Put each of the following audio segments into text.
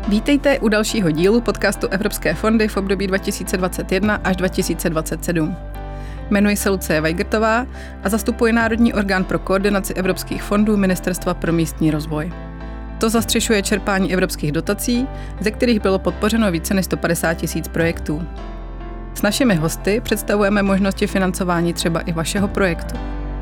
Vítejte u dalšího dílu podcastu Evropské fondy v období 2021 až 2027. Jmenuji se Lucie Vajgrtová a zastupuji Národní orgán pro koordinaci evropských fondů Ministerstva pro místní rozvoj. To zastřešuje čerpání evropských dotací, ze kterých bylo podpořeno více než 150 000 projektů. S našimi hosty představujeme možnosti financování třeba i vašeho projektu.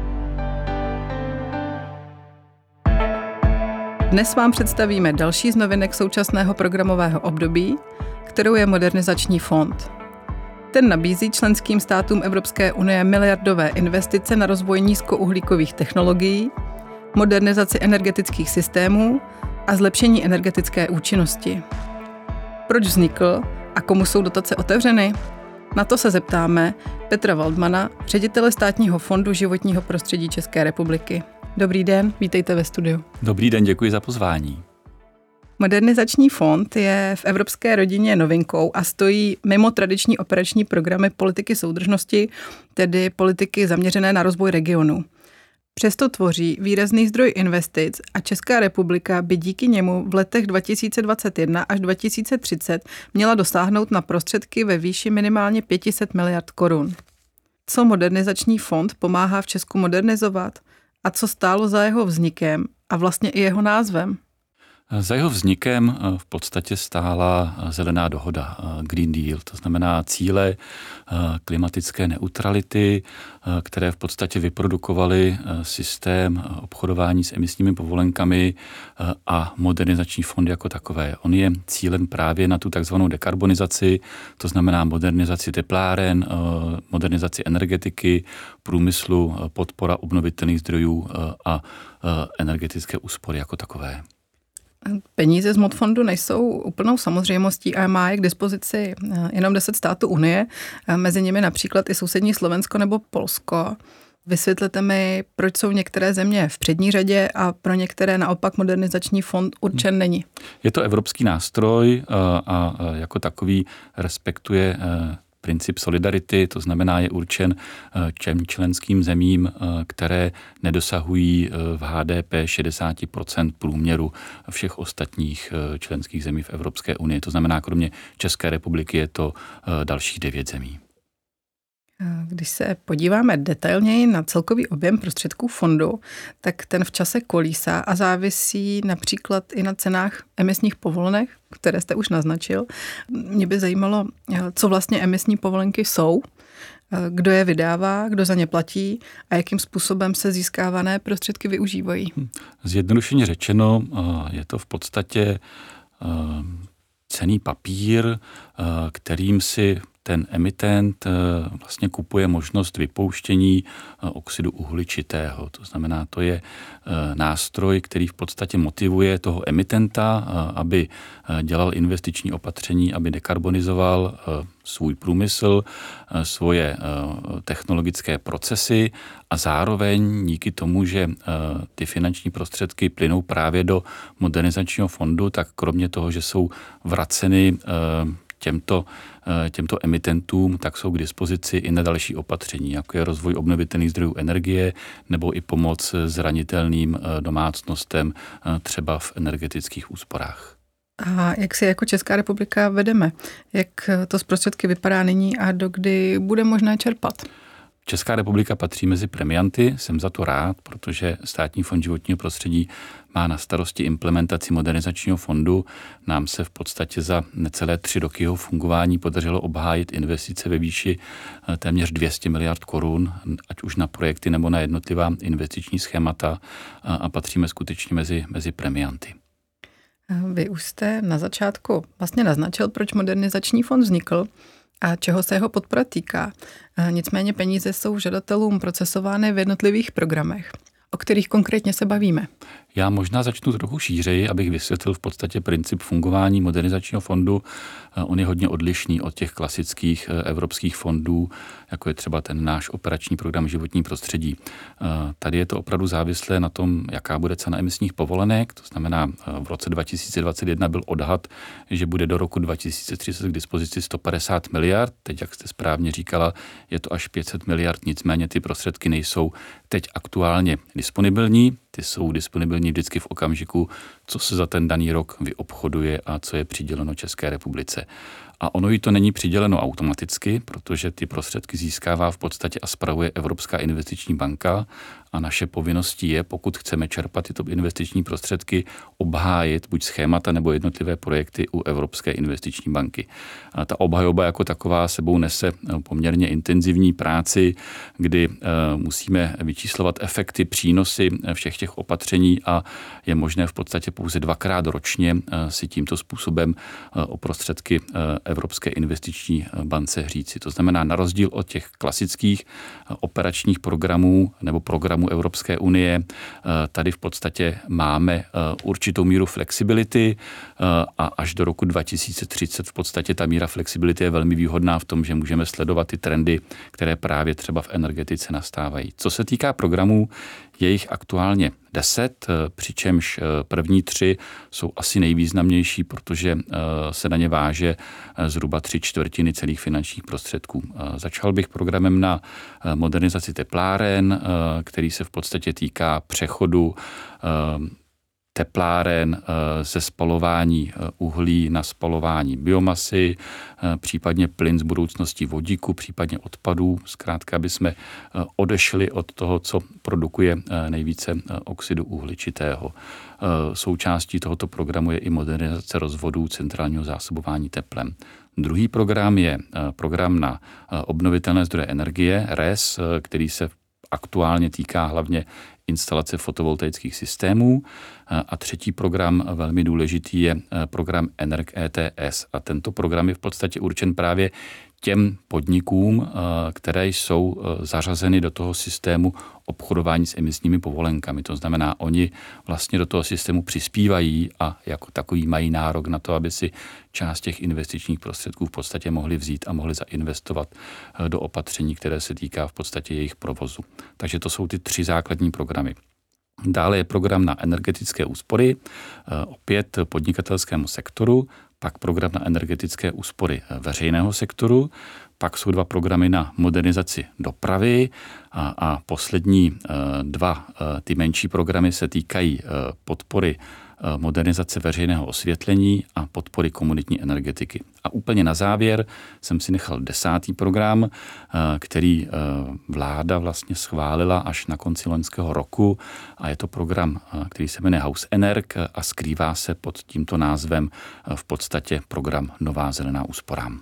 Dnes vám představíme další z novinek současného programového období, kterou je Modernizační fond. Ten nabízí členským státům Evropské unie miliardové investice na rozvoj nízkouhlíkových technologií, modernizaci energetických systémů a zlepšení energetické účinnosti. Proč vznikl a komu jsou dotace otevřeny? Na to se zeptáme Petra Waldmana, ředitele Státního fondu životního prostředí České republiky. Dobrý den, vítejte ve studiu. Dobrý den, děkuji za pozvání. Modernizační fond je v evropské rodině novinkou a stojí mimo tradiční operační programy politiky soudržnosti, tedy politiky zaměřené na rozvoj regionu. Přesto tvoří výrazný zdroj investic a Česká republika by díky němu v letech 2021 až 2030 měla dosáhnout na prostředky ve výši minimálně 500 miliard korun. Co Modernizační fond pomáhá v Česku modernizovat a co stálo za jeho vznikem a vlastně i jeho názvem? Za jeho vznikem v podstatě stála zelená dohoda, Green Deal, to znamená cíle klimatické neutrality, které v podstatě vyprodukovaly systém obchodování s emisními povolenkami a modernizační fond jako takové. On je cílen právě na tu takzvanou dekarbonizaci, to znamená modernizaci tepláren, modernizaci energetiky, průmyslu, podpora obnovitelných zdrojů a energetické úspory jako takové. Peníze z ModFondu nejsou úplnou samozřejmostí a má je k dispozici jenom 10 států Unie, mezi nimi například i sousední Slovensko nebo Polsko. Vysvětlete mi, proč jsou některé země v přední řadě a pro některé naopak Modernizační fond určen není. Je to evropský nástroj a jako takový respektuje princip solidarity, to znamená je určen členským zemím, které nedosahují v HDP 60% průměru všech ostatních členských zemí v Evropské unii. To znamená, kromě České republiky je to dalších 9 zemí. Když se podíváme detailněji na celkový objem prostředků fondu, tak ten v čase kolísá a závisí například i na cenách emisních povolenek, které jste už naznačil. Mě by zajímalo, co vlastně emisní povolenky jsou, kdo je vydává, kdo za ně platí a jakým způsobem se získávané prostředky využívají. Zjednodušeně řečeno, je to v podstatě cenný papír, kterým si ten emitent vlastně kupuje možnost vypouštění oxidu uhličitého. To znamená, to je nástroj, který v podstatě motivuje toho emitenta, aby dělal investiční opatření, aby dekarbonizoval svůj průmysl, svoje technologické procesy a zároveň díky tomu, že ty finanční prostředky plynou právě do modernizačního fondu, tak kromě toho, že jsou vraceny těmto emitentům, tak jsou k dispozici i na další opatření, jako je rozvoj obnovitelných zdrojů energie nebo i pomoc zranitelným domácnostem třeba v energetických úsporách. A jak si jako Česká republika vedeme? Jak to z prostředky vypadá nyní a dokdy bude možné čerpat? Česká republika patří mezi premianty, jsem za to rád, protože Státní fond životního prostředí má na starosti implementaci modernizačního fondu. Nám se v podstatě za necelé 3 roky jeho fungování podařilo obhájit investice ve výši téměř 200 miliard korun, ať už na projekty nebo na jednotlivá investiční schémata a patříme skutečně mezi premianty. Vy už jste na začátku vlastně naznačil, proč modernizační fond vznikl a čeho se jeho podpora týká. Nicméně peníze jsou žadatelům procesovány v jednotlivých programech. O kterých konkrétně se bavíme? Já možná začnu trochu šířeji, abych vysvětlil v podstatě princip fungování modernizačního fondu. On je hodně odlišný od těch klasických evropských fondů, jako je třeba ten náš operační program životní prostředí. Tady je to opravdu závislé na tom, jaká bude cena emisních povolenek. To znamená, v roce 2021 byl odhad, že bude do roku 2030 k dispozici 150 miliard. Teď, jak jste správně říkala, je to až 500 miliard, nicméně ty prostředky nejsou teď aktuálně disponibilní. Ty jsou disponibilní vždycky v okamžiku, co se za ten daný rok vyobchoduje a co je přiděleno České republice. A ono jí to není přiděleno automaticky, protože ty prostředky získává v podstatě a spravuje Evropská investiční banka a naše povinností je, pokud chceme čerpat tyto investiční prostředky, obhájit buď schémata nebo jednotlivé projekty u Evropské investiční banky. A ta obhajoba jako taková sebou nese poměrně intenzivní práci, kdy musíme vyčíslovat efekty, přínosy všech těch opatření a je možné v podstatě pouze 2krát ročně si tímto způsobem o prostředky Evropské investiční bance říci. To znamená, na rozdíl od těch klasických operačních programů nebo programů Evropské unie, tady v podstatě máme určitou míru flexibility a až do roku 2030 v podstatě ta míra flexibility je velmi výhodná v tom, že můžeme sledovat ty trendy, které právě třeba v energetice nastávají. Co se týká programů, je jich aktuálně 10, přičemž první 3 jsou asi nejvýznamnější, protože se na ně váže zhruba 3/4 celých finančních prostředků. Začal bych programem na modernizaci tepláren, který se v podstatě týká přechodu tepláren ze spalování uhlí na spalování biomasy, případně plyn z budoucnosti vodíku, případně odpadů, zkrátka, aby jsme odešli od toho, co produkuje nejvíce oxidu uhličitého. Součástí tohoto programu je i modernizace rozvodů centrálního zásobování teplem. Druhý program je program na obnovitelné zdroje energie, RES, který se aktuálně týká hlavně instalace fotovoltaických systémů. A třetí program, velmi důležitý, je program Energ ETS. A tento program je v podstatě určen právě těm podnikům, které jsou zařazeny do toho systému obchodování s emisními povolenkami. To znamená, oni vlastně do toho systému přispívají a jako takový mají nárok na to, aby si část těch investičních prostředků v podstatě mohli vzít a mohli zainvestovat do opatření, které se týká v podstatě jejich provozu. Takže to jsou ty 3 základní programy. Dále je program na energetické úspory, opět podnikatelskému sektoru, pak program na energetické úspory veřejného sektoru, pak jsou 2 programy na modernizaci dopravy a poslední 2, ty menší programy se týkají podpory modernizace veřejného osvětlení a podpory komunitní energetiky. A úplně na závěr jsem si nechal 10. program, který vláda vlastně schválila až na konci loňského roku a je to program, který se jmenuje House Energ a skrývá se pod tímto názvem v podstatě program Nová zelená úsporám.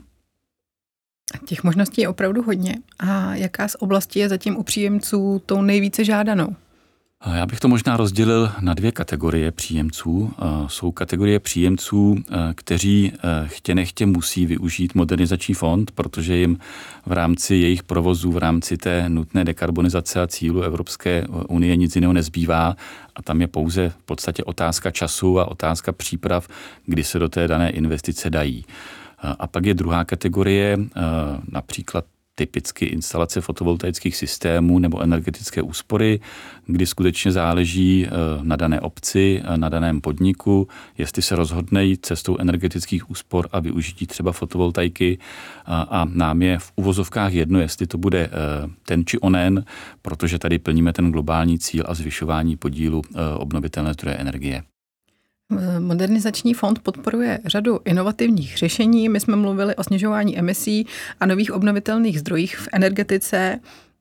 Těch možností je opravdu hodně. A jaká z oblastí je zatím u příjemců tou nejvíce žádanou? Já bych to možná rozdělil na 2 kategorie příjemců. Jsou kategorie příjemců, kteří chtě nechtě musí využít modernizační fond, protože jim v rámci jejich provozu, v rámci té nutné dekarbonizace a cílu Evropské unie nic jiného nezbývá a tam je pouze v podstatě otázka času a otázka příprav, kdy se do té dané investice dají. A pak je druhá kategorie, například typicky instalace fotovoltaických systémů nebo energetické úspory, kdy skutečně záleží na dané obci, na daném podniku, jestli se rozhodne jít cestou energetických úspor a využití třeba fotovoltaiky a nám je v uvozovkách jedno, jestli to bude ten či onen, protože tady plníme ten globální cíl a zvyšování podílu obnovitelné zdroje energie. Modernizační fond podporuje řadu inovativních řešení. My jsme mluvili o snižování emisí a nových obnovitelných zdrojích v energetice.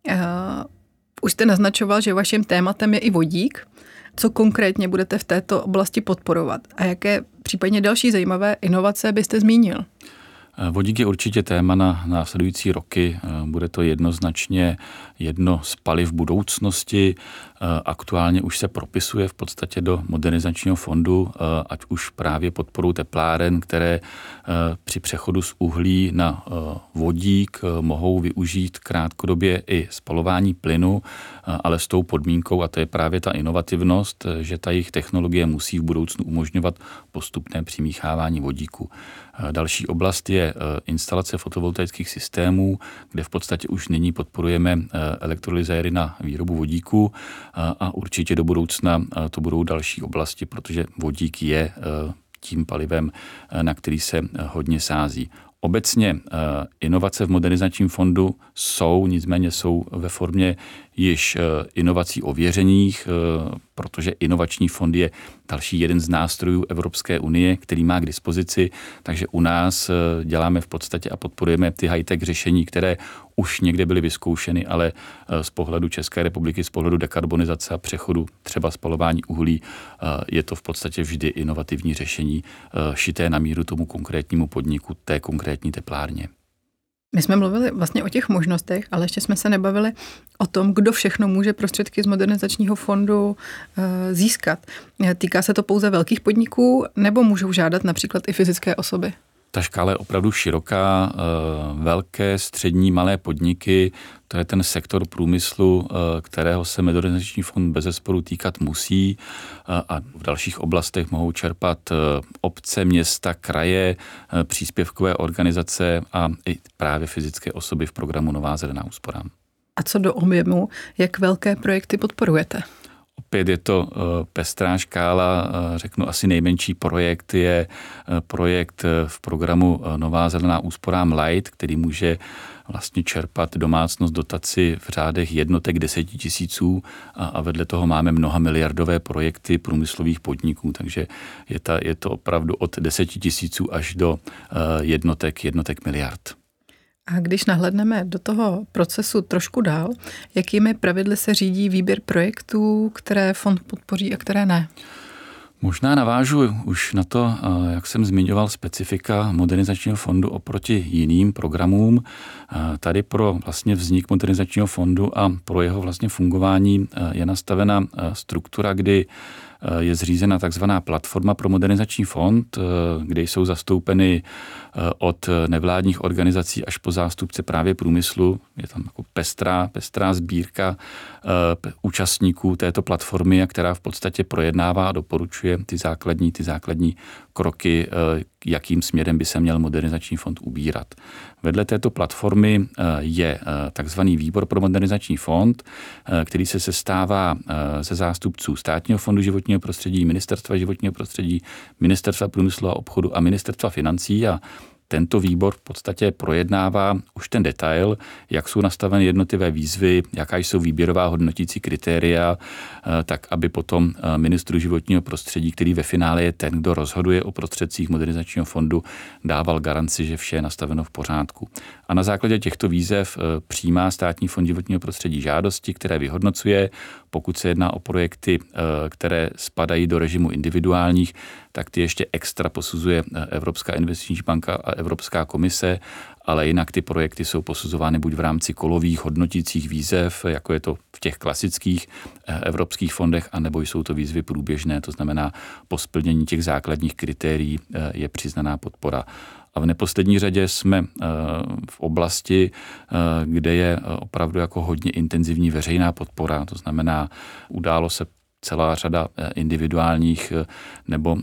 Už jste naznačoval, že vaším tématem je i vodík. Co konkrétně budete v této oblasti podporovat? A jaké případně další zajímavé inovace byste zmínil? Vodík je určitě téma na následující roky. Bude to jednoznačně jedno z paliv budoucnosti. Aktuálně už se propisuje v podstatě do modernizačního fondu, ať už právě podporou tepláren, které při přechodu z uhlí na vodík mohou využít krátkodobě i spalování plynu, ale s tou podmínkou, a to je právě ta inovativnost, že ta jejich technologie musí v budoucnu umožňovat postupné přimíchávání vodíku. Další oblast je instalace fotovoltaických systémů, kde v podstatě už nyní podporujeme elektrolyzéry na výrobu vodíku a určitě do budoucna to budou další oblasti, protože vodík je tím palivem, na který se hodně sází. Obecně inovace v modernizačním fondu nicméně jsou ve formě již inovací ověřených, protože inovační fond je další jeden z nástrojů Evropské unie, který má k dispozici, takže u nás děláme v podstatě a podporujeme ty high-tech řešení, které už někde byly vyzkoušeny, ale z pohledu České republiky, z pohledu dekarbonizace a přechodu třeba spalování uhlí, je to v podstatě vždy inovativní řešení šité na míru tomu konkrétnímu podniku, té konkrétní teplárně. My jsme mluvili vlastně o těch možnostech, ale ještě jsme se nebavili o tom, kdo všechno může prostředky z modernizačního fondu získat. Týká se to pouze velkých podniků, nebo můžou žádat například i fyzické osoby? Ta škála je opravdu široká, velké, střední, malé podniky, to je ten sektor průmyslu, kterého se modernizační fond bezesporu týkat musí, a v dalších oblastech mohou čerpat obce, města, kraje, příspěvkové organizace a i právě fyzické osoby v programu Nová zelená úsporám. A co do objemu, jak velké projekty podporujete? Opět je to pestrá škála, řeknu asi nejmenší projekt je projekt v programu Nová zelená úsporám Light, který může vlastně čerpat domácnost dotaci v řádech jednotek 10 000 a vedle toho máme mnohamiliardové projekty průmyslových podniků, takže je to opravdu od 10 000 až do jednotek miliard. A když nahlédneme do toho procesu trošku dál, jakými pravidly se řídí výběr projektů, které fond podpoří a které ne? Možná navážu už na to, jak jsem zmiňoval specifika modernizačního fondu oproti jiným programům. Tady pro vlastně vznik modernizačního fondu a pro jeho vlastně fungování je nastavena struktura, kdy je zřízena takzvaná platforma pro modernizační fond, kde jsou zastoupeny od nevládních organizací až po zástupce právě průmyslu. Je tam jako pestrá sbírka účastníků této platformy, která v podstatě projednává a doporučuje ty základní kroky, jakým směrem by se měl modernizační fond ubírat. Vedle této platformy je takzvaný výbor pro modernizační fond, který se sestává ze zástupců Státního fondu životního prostředí, Ministerstva životního prostředí, Ministerstva průmyslu a obchodu a Ministerstva financí, a tento výbor v podstatě projednává už ten detail, jak jsou nastaveny jednotlivé výzvy, jaká jsou výběrová hodnotící kritéria, tak aby potom ministru životního prostředí, který ve finále je ten, kdo rozhoduje o prostředcích modernizačního fondu, dával garanci, že vše je nastaveno v pořádku. A na základě těchto výzev přijímá Státní fond životního prostředí žádosti, které vyhodnocuje. Pokud se jedná o projekty, které spadají do režimu individuálních, tak ty ještě extra posuzuje Evropská investiční banka a Evropská komise, ale jinak ty projekty jsou posuzovány buď v rámci kolových hodnotících výzev, jako je to v těch klasických evropských fondech, anebo jsou to výzvy průběžné, to znamená po splnění těch základních kritérií je přiznaná podpora. A v neposlední řadě jsme v oblasti, kde je opravdu jako hodně intenzivní veřejná podpora, to znamená, událo se celá řada individuálních nebo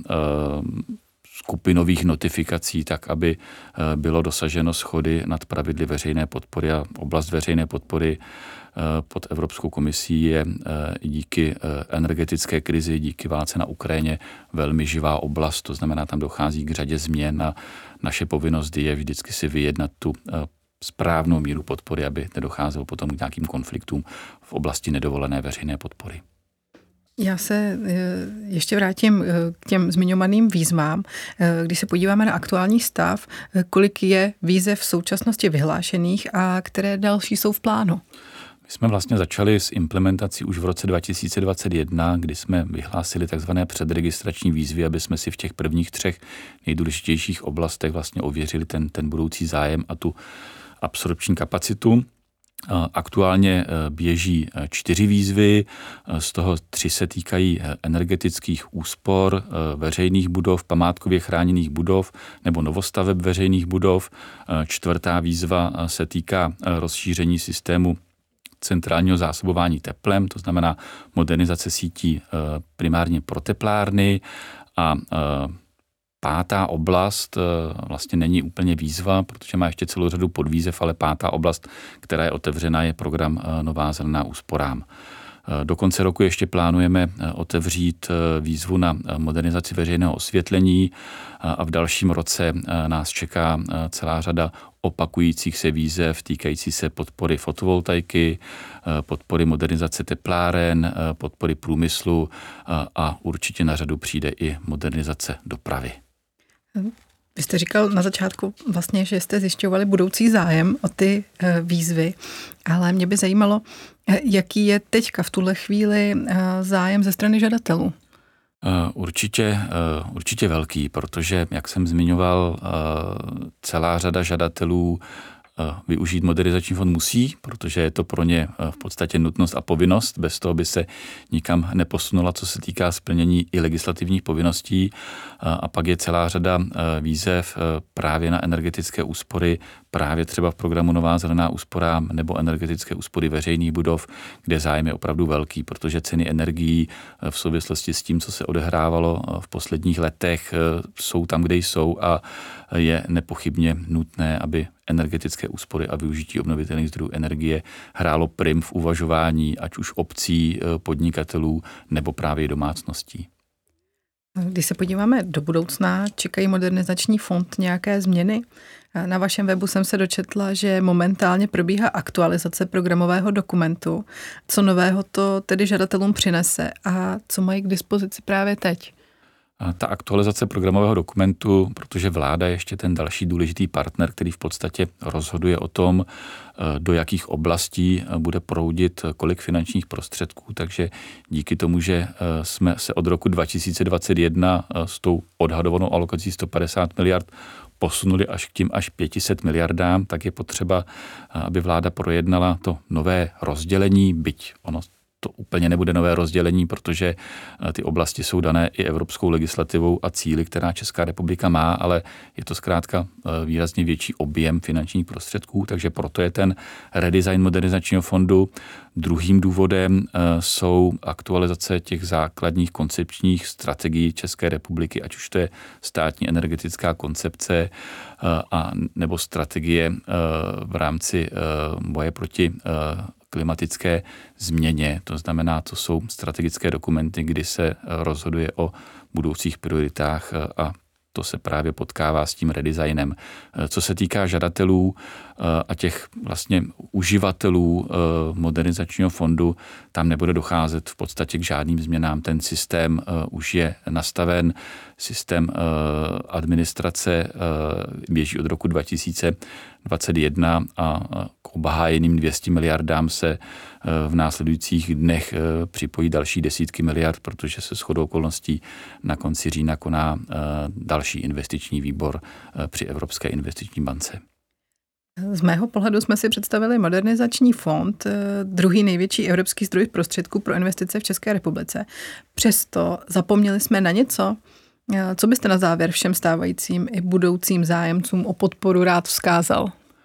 skupinových notifikací, tak aby bylo dosaženo shody nad pravidly veřejné podpory, a oblast veřejné podpory pod Evropskou komisí je díky energetické krizi, díky válce na Ukrajině velmi živá oblast, to znamená, tam dochází k řadě změn a naše povinnost je vždycky si vyjednat tu správnou míru podpory, aby nedocházelo potom k nějakým konfliktům v oblasti nedovolené veřejné podpory. Já se ještě vrátím k těm zmiňovaným výzvám. Když se podíváme na aktuální stav, kolik je výzev v současnosti vyhlášených a které další jsou v plánu? My jsme vlastně začali s implementací už v roce 2021, kdy jsme vyhlásili takzvané předregistrační výzvy, aby jsme si v těch prvních 3 nejdůležitějších oblastech vlastně ověřili ten budoucí zájem a tu absorpční kapacitu. Aktuálně běží 4 výzvy, z toho 3 se týkají energetických úspor veřejných budov, památkově chráněných budov nebo novostaveb veřejných budov. 4. výzva se týká rozšíření systému centrálního zásobování teplem, to znamená modernizace sítí primárně pro teplárny, a 5. oblast vlastně není úplně výzva, protože má ještě celou řadu podvýzev, ale 5. oblast, která je otevřena, je program Nová zelená úsporám. Do konce roku ještě plánujeme otevřít výzvu na modernizaci veřejného osvětlení a v dalším roce nás čeká celá řada opakujících se výzev týkající se podpory fotovoltaiky, podpory modernizace tepláren, podpory průmyslu a určitě na řadu přijde i modernizace dopravy. Vy jste říkal na začátku vlastně, že jste zjišťovali budoucí zájem o ty výzvy, ale mě by zajímalo, jaký je teďka v tuhle chvíli zájem ze strany žadatelů. Určitě velký, protože, jak jsem zmiňoval, celá řada žadatelů využít modernizační fond musí, protože je to pro ně v podstatě nutnost a povinnost, bez toho by se nikam neposunula, co se týká splnění i legislativních povinností. A pak je celá řada výzev právě na energetické úspory, právě třeba v programu Nová zelená úsporám nebo energetické úspory veřejných budov, kde zájem je opravdu velký, protože ceny energií v souvislosti s tím, co se odehrávalo v posledních letech, jsou tam, kde jsou a je nepochybně nutné, aby energetické úspory a využití obnovitelných zdrojů energie hrálo prim v uvažování ať už obcí, podnikatelů nebo právě domácností. Když se podíváme do budoucna, čekají modernizační fond nějaké změny? Na vašem webu jsem se dočetla, že momentálně probíhá aktualizace programového dokumentu. Co nového to tedy žadatelům přinese a co mají k dispozici právě teď? Ta aktualizace programového dokumentu, protože vláda je ještě ten další důležitý partner, který v podstatě rozhoduje o tom, do jakých oblastí bude proudit kolik finančních prostředků, takže díky tomu, že jsme se od roku 2021 s tou odhadovanou alokací 150 miliard posunuli až 500 miliardám, tak je potřeba, aby vláda projednala to nové rozdělení, byť ono to úplně nebude nové rozdělení, protože ty oblasti jsou dané i evropskou legislativou a cíli, která Česká republika má, ale je to zkrátka výrazně větší objem finančních prostředků, takže proto je ten redesign modernizačního fondu. Druhým důvodem jsou aktualizace těch základních koncepčních strategií České republiky, ať už to je státní energetická koncepce a nebo strategie v rámci boje proti klimatické změně. To znamená, to jsou strategické dokumenty, kdy se rozhoduje o budoucích prioritách a to se právě potkává s tím redesignem. Co se týká žadatelů a těch vlastně uživatelů modernizačního fondu, tam nebude docházet v podstatě k žádným změnám. Ten systém už je nastaven, systém administrace běží od roku 2021 a k obhájeným 200 miliardám se v následujících dnech připojí další desítky miliard, protože se shodou okolností na konci října koná další investiční výbor při Evropské investiční bance. Z mého pohledu jsme si představili modernizační fond, druhý největší evropský zdroj prostředků pro investice v České republice. Přesto zapomněli jsme na něco. Co byste na závěr všem stávajícím i budoucím zájemcům o podporu rád vzkázal?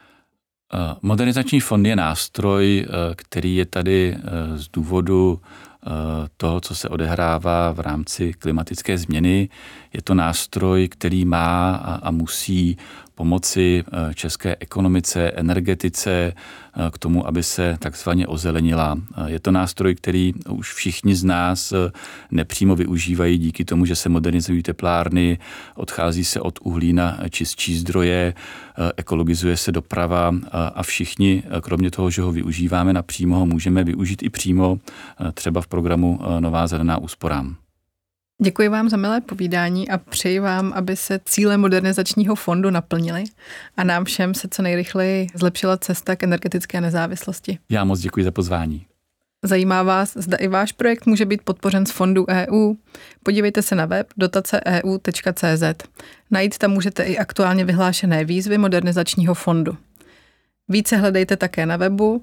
Modernizační fond je nástroj, který je tady z důvodu toho, co se odehrává v rámci klimatické změny. Je to nástroj, který má a musí pomoci české ekonomice, energetice k tomu, aby se takzvaně ozelenila. Je to nástroj, který už všichni z nás nepřímo využívají díky tomu, že se modernizují teplárny, odchází se od uhlí na čistší zdroje, ekologizuje se doprava a všichni, kromě toho, že ho využíváme napřímo, ho můžeme využít i přímo, třeba v programu Nová zelená úsporám. Děkuji vám za milé povídání a přeji vám, aby se cíle modernizačního fondu naplnily a nám všem se co nejrychleji zlepšila cesta k energetické nezávislosti. Já moc děkuji za pozvání. Zajímá vás, zda i váš projekt může být podpořen z fondů EU? Podívejte se na web dotace.eu.cz. Najít tam můžete i aktuálně vyhlášené výzvy modernizačního fondu. Více hledejte také na webu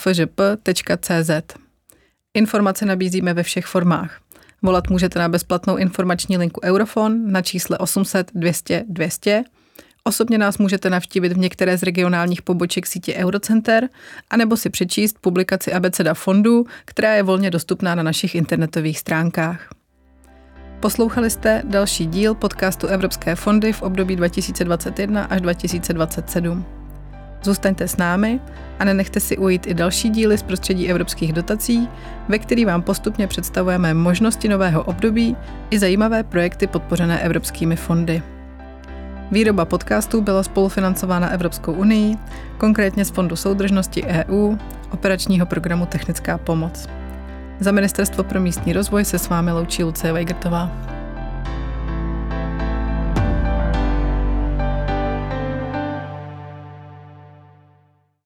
sfžp.cz. Informace nabízíme ve všech formách. Volat můžete na bezplatnou informační linku Eurofon na čísle 800 200 200. Osobně nás můžete navštívit v některé z regionálních poboček sítě Eurocenter anebo si přečíst publikaci Abeceda fondů, která je volně dostupná na našich internetových stránkách. Poslouchali jste další díl podcastu Evropské fondy v období 2021 až 2027. Zůstaňte s námi a nenechte si ujít i další díly z prostředí evropských dotací, ve kterých vám postupně představujeme možnosti nového období i zajímavé projekty podpořené evropskými fondy. Výroba podcastů byla spolufinancována Evropskou unií, konkrétně z Fondu soudržnosti EU, operačního programu Technická pomoc. Za Ministerstvo pro místní rozvoj se s vámi loučí Lucie Vejgrtová.